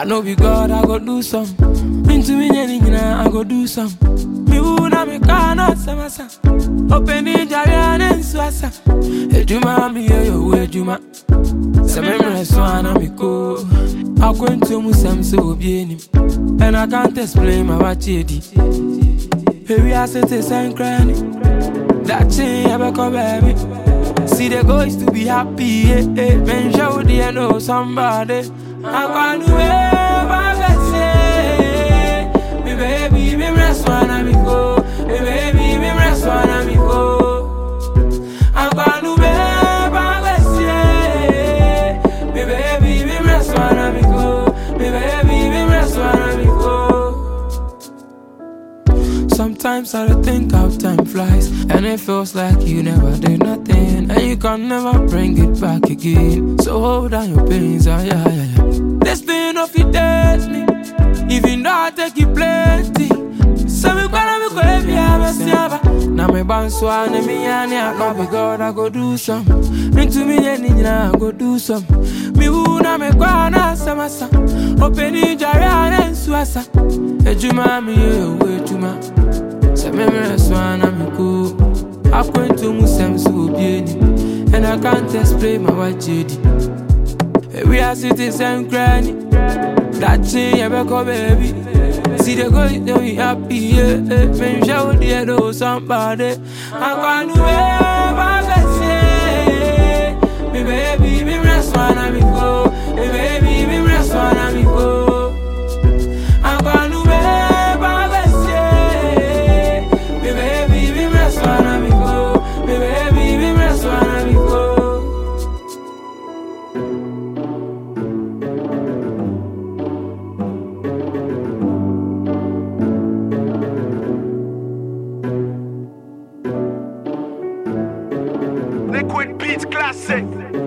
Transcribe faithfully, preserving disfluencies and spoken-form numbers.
know be God, I go do some. Into me, I go do some. Me who na me cannot samasa. Open the Jarian and Swassa. Ejuma, me, yo, Ejuma. Some memories, one, I'm go. I go into Musam so bien. And I can't explain my watch. Here we are, set a sign cranny. That chain, ever come baby. See the goals to be happy, yeah, yeah. Men show the know somebody. I'm gonna wear me baby, me rest one me go. Me baby, me rest one me go. I'm gonna wear me baby, me rest one me go. Me baby, me rest one me go. Sometimes I don't think how time flies, and it feels like you never did nothing, and you can never bring it back again. So hold on your pains, ah yeah yeah yeah. This pain of it deads me, even though I take it plenty. So me gonna be going to be now me bounce one and me and I go be God, I go do some. Into me and I go do some. Me who na me gonna samasa. Open the Jarian and Swassa. Ejuma me yo ejuma. So me rest one and me go. I'm going to Musam so bien, and I can't explain my white J D. We are citizens granny. That chain, ever come baby. See the girl, you be happy, yeah. Men show the know somebody. I'm gonna wear my best, yeah. Me baby, me rest one and me go. Me baby, me rest one and me go. I'm gonna wear my best, yeah. Me baby, me rest one and me go. Me baby, me rest one and me go. Liquid Beats Classic.